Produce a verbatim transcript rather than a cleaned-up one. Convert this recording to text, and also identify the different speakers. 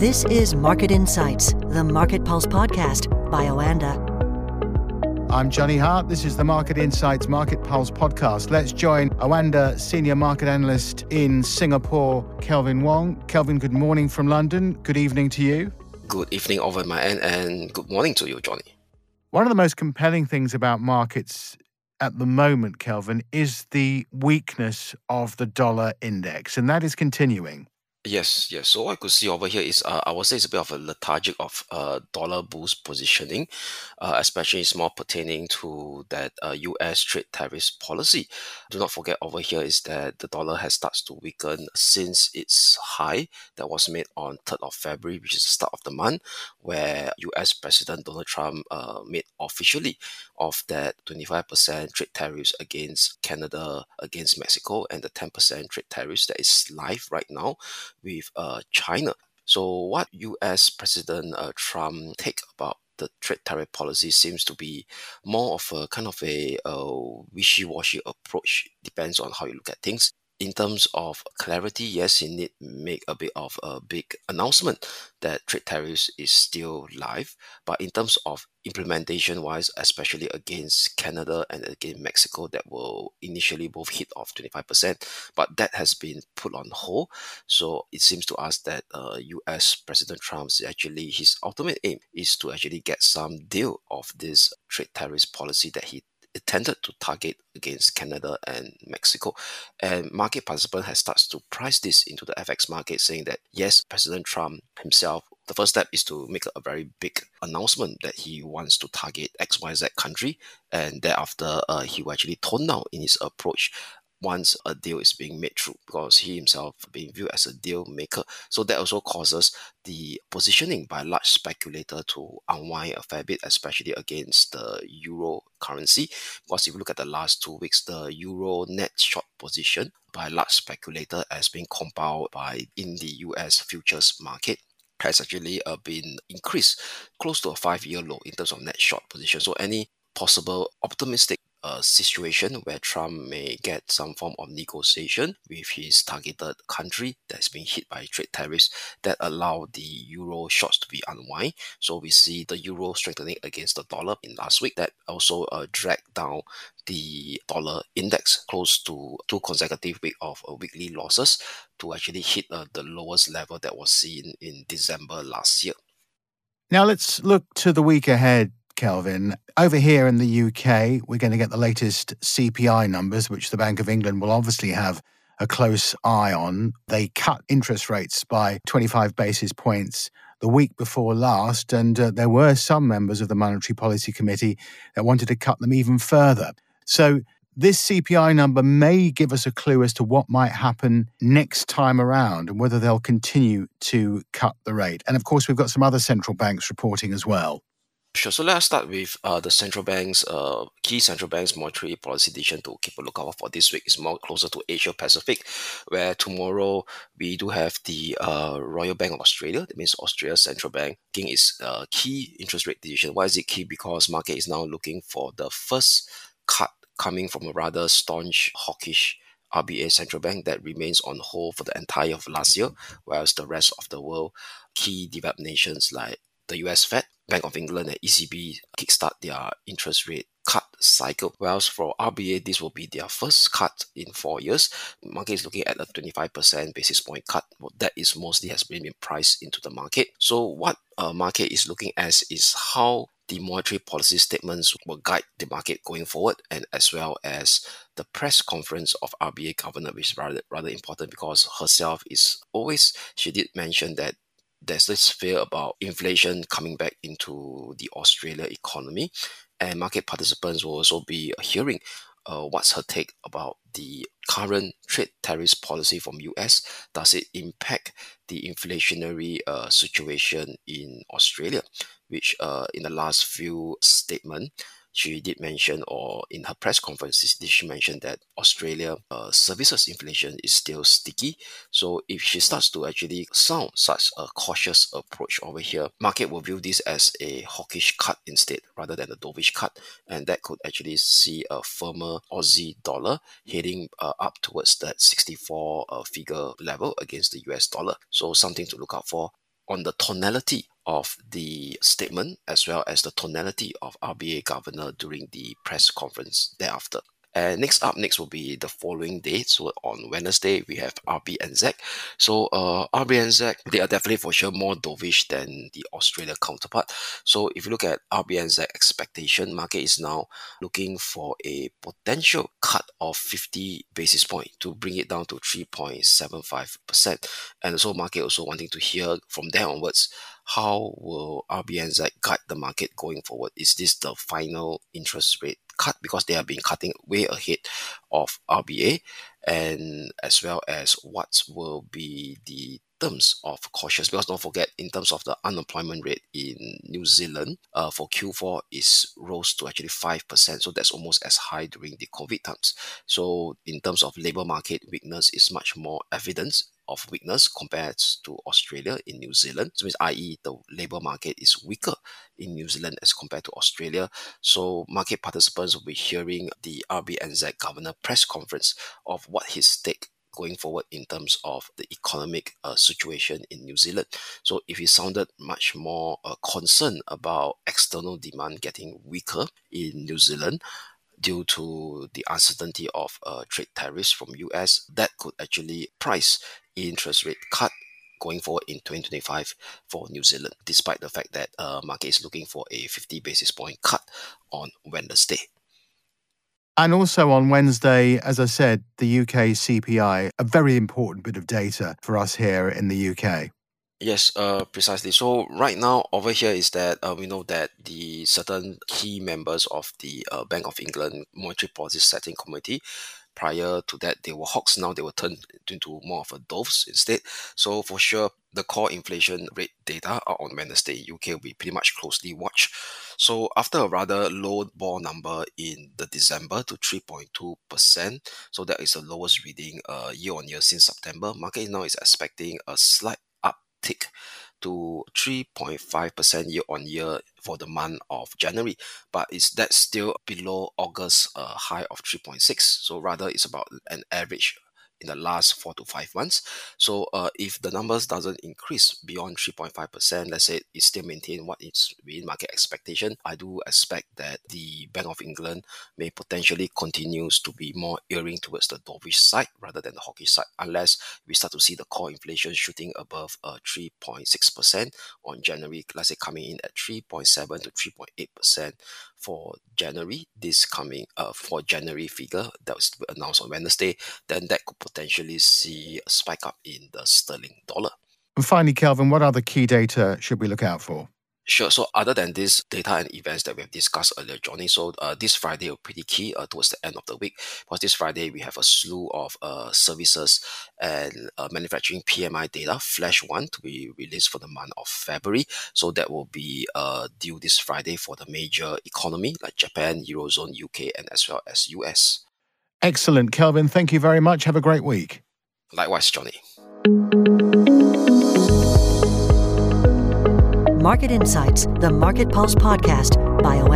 Speaker 1: This is Market Insights, the Market Pulse podcast by Oanda.
Speaker 2: I'm Johnny Hart. This is the Market Insights Market Pulse podcast. Let's join Oanda Senior Market Analyst in Singapore, Kelvin Wong. Kelvin, good morning from London. Good evening to you.
Speaker 3: Good evening over my end and good morning to you, Johnny.
Speaker 2: One of the most compelling things about markets at the moment, Kelvin, is the weakness of the dollar index, and that is continuing.
Speaker 3: Yes, yes. So what I could see over here is, uh, I would say it's a bit of a lethargic of uh, dollar bulls positioning, uh, especially it's more pertaining to that uh, U S trade tariffs policy. Do not forget over here is that the dollar has started to weaken since its high that was made on third of February, which is the start of the month, where U S President Donald Trump uh, made officially of that twenty-five percent trade tariffs against Canada, against Mexico, and the ten percent trade tariffs that is live right now with uh, China. So what U S President uh, Trump take about the trade tariff policy seems to be more of a kind of a uh, wishy-washy approach. Depends on how you look at things. In terms of clarity, yes, he need make a bit of a big announcement that trade tariffs is still live. But in terms of implementation-wise, especially against Canada and against Mexico, that will initially both hit off twenty-five percent, but that has been put on hold. So it seems to us that uh, U S President Trump's actually his ultimate aim is to actually get some deal of this trade tariffs policy that he intended to target against Canada and Mexico. And market participant has started to price this into the F X market, saying that yes, President Trump himself, the first step is to make a very big announcement that he wants to target X Y Z country, and thereafter uh, he will actually tone down in his approach once a deal is being made through, because he himself being viewed as a deal maker. So that also causes the positioning by large speculator to unwind a fair bit, especially against the euro currency. Because if you look at the last two weeks, the euro net short position by large speculator has been compiled by in the U S futures market has actually uh, been increased close to a five-year low in terms of net short position. So any possible optimistic uh, situation where Trump may get some form of negotiation with his targeted country that's been hit by trade tariffs that allow the euro shorts to be unwind. So we see the euro strengthening against the dollar in last week. That also uh, dragged down the dollar index close to two consecutive weeks of uh, weekly losses to actually hit uh, the lowest level that was seen in December last year.
Speaker 2: Now let's look to the week ahead, Kelvin. Over here in the U K, we're going to get the latest C P I numbers, which the Bank of England will obviously have a close eye on. They cut interest rates by twenty-five basis points the week before last, and uh, there were some members of the Monetary Policy Committee that wanted to cut them even further. So this C P I number may give us a clue as to what might happen next time around and whether they'll continue to cut the rate. And of course, we've got some other central banks reporting as well.
Speaker 3: Sure. So let's start with uh, the central banks, uh, key central banks monetary policy decision to keep a lookout for this week is more closer to Asia Pacific, where tomorrow we do have the uh, Royal Bank of Australia, that means Australia's central bank, taking its uh, key interest rate decision. Why is it key? Because market is now looking for the first cut coming from a rather staunch, hawkish R B A central bank that remains on hold for the entire of last year, whereas the rest of the world, key developed nations like the U S Fed, Bank of England and E C B kickstart their interest rate cut cycle. Whereas for R B A, this will be their first cut in four years. The market is looking at a twenty-five percent basis point cut. Well, that is mostly has been priced into the market. So what a market is looking at is how the monetary policy statements will guide the market going forward, and as well as the press conference of R B A governor, which is rather rather important because herself is always, she did mention that there's this fear about inflation coming back into the Australia economy, and market participants will also be hearing uh, what's her take about the current trade tariffs policy from U S. Does it impact the inflationary uh, situation in Australia? Which uh, in the last few statements, she did mention, or in her press conferences, she mentioned that Australia uh, services inflation is still sticky. So if she starts to actually sound such a cautious approach over here, market will view this as a hawkish cut instead rather than a dovish cut, and that could actually see a firmer Aussie dollar heading uh, up towards that sixty-four uh, figure level against the U S dollar. So something to look out for. on the tonality of the statement as well as the tonality of R B A governor during the press conference thereafter. And next up, next will be the following day. So on Wednesday, we have R B N Z. So uh, R B N Z, they are definitely for sure more dovish than the Australia counterpart. So if you look at R B N Z expectation, market is now looking for a potential cut of fifty basis points to bring it down to three point seven five percent. And also market also wanting to hear from there onwards, how will R B N Z guide the market going forward? Is this the final interest rate cut? Because they have been cutting way ahead of R B A, and as well as what will be the terms of cautious, because don't forget, in terms of the unemployment rate in New Zealand uh, for Q four is rose to actually five percent, so that's almost as high during the COVID times. So in terms of labor market weakness is much more evidence of weakness compared to Australia in New Zealand. So means, that is, the labor market is weaker in New Zealand as compared to Australia. So market participants will be hearing the R B N Z governor press conference of what his take going forward in terms of the economic uh, situation in New Zealand. So if he sounded much more uh, concerned about external demand getting weaker in New Zealand due to the uncertainty of uh, trade tariffs from U S, that could actually price interest rate cut going forward in twenty twenty-five for New Zealand, despite the fact that uh, market is looking for a fifty basis point cut on Wednesday.
Speaker 2: And also on Wednesday, as I said, the U K C P I, a very important bit of data for us here in the U K.
Speaker 3: Yes, uh, precisely. So right now over here is that uh, we know that the certain key members of the uh, Bank of England Monetary Policy Setting Committee, prior to that they were hawks, now they were turned into more of a doves instead. So for sure, the core inflation rate data are on Wednesday. U K will be pretty much closely watched. So after a rather low ball number in the December to three point two percent, so that is the lowest reading uh, year on year since September, market now is expecting a slight uptick to three point five percent year on year for the month of January, but is that still below August uh, high of three point six? So rather it's about an average in the last four to five months. So uh, if the numbers doesn't increase beyond three point five percent, let's say it still maintain what is within market expectation, I do expect that the Bank of England may potentially continues to be more erring towards the dovish side rather than the hawkish side, unless we start to see the core inflation shooting above uh, three point six percent on January, let's say coming in at three point seven to three point eight percent for January, this coming uh, for January figure that was announced on Wednesday, then that could potentially see a spike up in the sterling dollar.
Speaker 2: And finally, Kelvin, what other key data should we look out for?
Speaker 3: Sure. So other than this data and events that we have discussed earlier, Johnny, so uh, this Friday are pretty key uh, towards the end of the week, because this Friday we have a slew of uh, services and uh, manufacturing P M I data, flash one, to be released for the month of February. So that will be uh, due this Friday for the major economy like Japan, Eurozone, U K, and as well as U S.
Speaker 2: Excellent. Kelvin, thank you very much. Have a great week.
Speaker 3: Likewise, Johnny.
Speaker 1: Market Insights, the Market Pulse podcast by